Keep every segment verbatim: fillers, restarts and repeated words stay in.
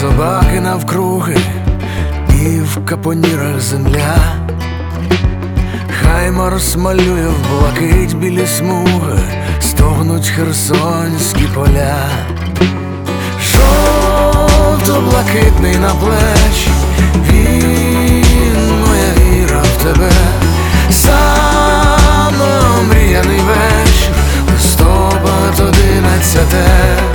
собаки навкруги, і в капонірах земля. Хай мороз малює в блакить білі смуги, стогнуть херсонські поля. Жовто-блакитний на плечі, він моя віра в тебе. Саме омріяний вечір, листопад одинадцяте.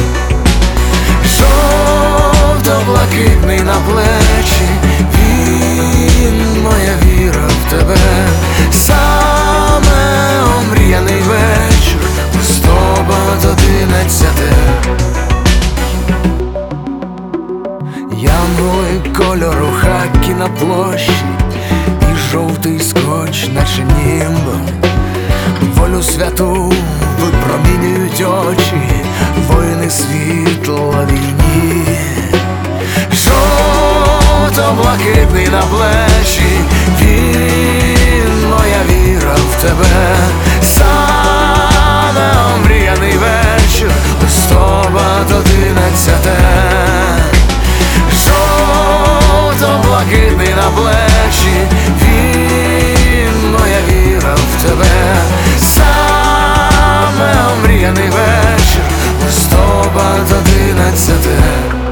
Жовто-блакитний на плечі, він моя віра в тебе. Саме омріяний вечір, листопад одинадцяте. Янголи кольору хакі на площі, і жовтий скотч, наче німбом. Волю святу випромінюють очі, воїни світла війні. Жовто-блакитний на плечі, він моя віра в тебе. Саме омріяний вечір, листопад одинадцяте. Жовто-блакитний на плечі, він моя віра в тебе. Саме омріяний вечір, листопад одинадцяте.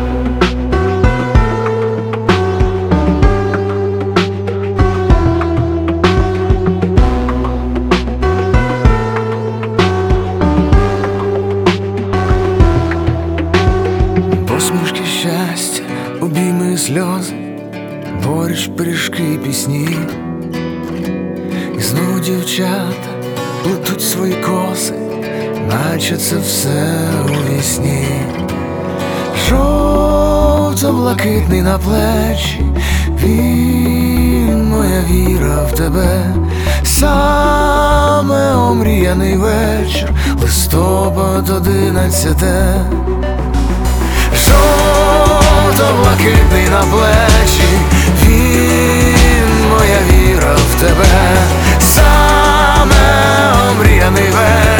Посмішки щастя, обійми і сльози, борщ, пиріжки, пісні. І знову дівчата плетуть свої коси, наче це все у вісні. Жовто-блакитний на плечі, він моя віра в тебе. Саме омріяний вечір, листопад одинадцяте. Жовто-блакитний на плечі, він моя віра в тебе. Саме омріяний вечір.